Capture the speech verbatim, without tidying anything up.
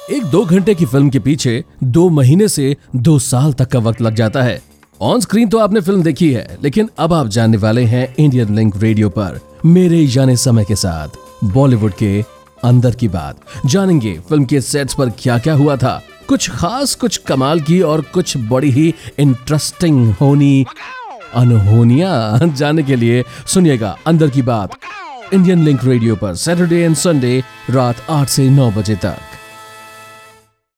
एक दो घंटे की फिल्म के पीछे दो महीने से दो साल तक का वक्त लग जाता है। ऑन स्क्रीन तो आपने फिल्म देखी है, लेकिन अब आप जानने वाले हैं इंडियन लिंक रेडियो पर मेरे यानी समय के साथ बॉलीवुड के अंदर की बात। जानेंगे फिल्म के सेट्स पर क्या क्या हुआ था, कुछ खास, कुछ कमाल की और कुछ बड़ी ही इंटरेस्टिंग होनी अनहोनियां। जानने के लिए सुनिएगा अंदर की बात इंडियन लिंक रेडियो पर सैटरडे एंड संडे रात आठ से नौ बजे तक।